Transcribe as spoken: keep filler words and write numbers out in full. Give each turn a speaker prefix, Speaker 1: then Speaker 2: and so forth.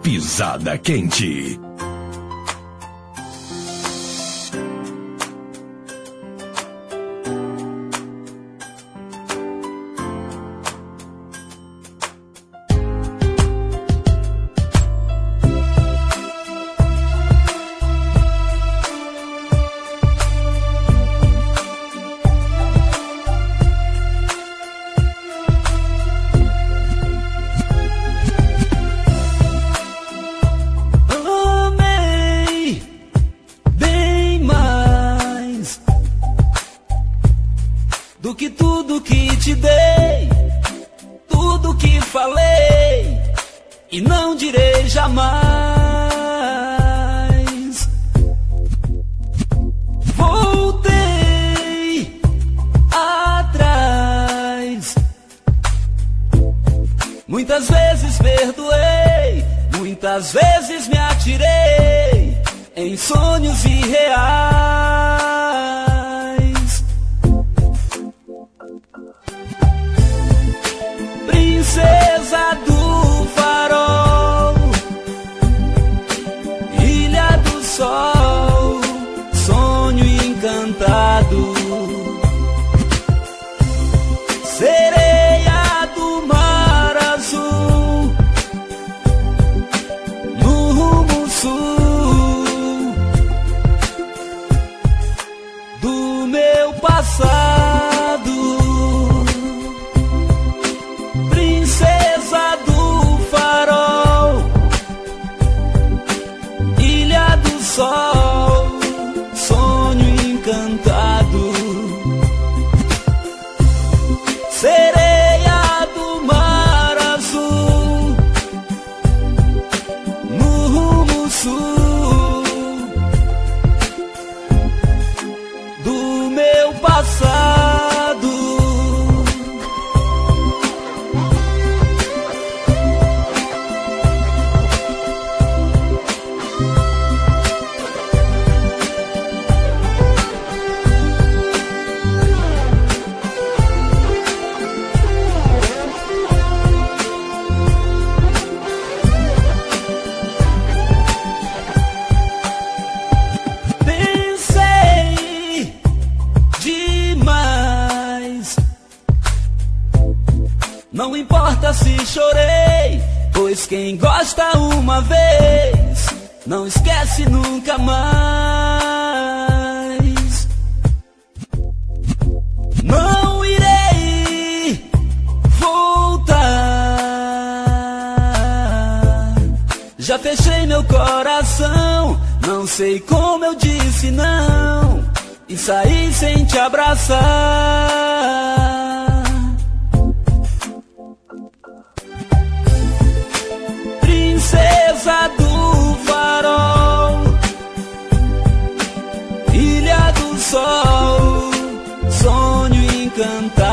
Speaker 1: Pisada Quente.
Speaker 2: E não direi jamais. Voltei atrás. Muitas vezes perdoei, muitas vezes me atirei em sonhos irreais. Princesa do farol, ilha do sol, sonho encantado, sereia do mar azul, no rumo sul do meu passado. Princesa do farol, ilha do sol, sonho encantado, sereia do mar azul, no rumo sul do meu passado. Não importa se chorei, pois quem gosta uma vez não esquece nunca mais. Não irei voltar, já fechei meu coração, não sei como eu disse não e saí sem te abraçar. Princesa do farol, ilha do sol, sonho encantado,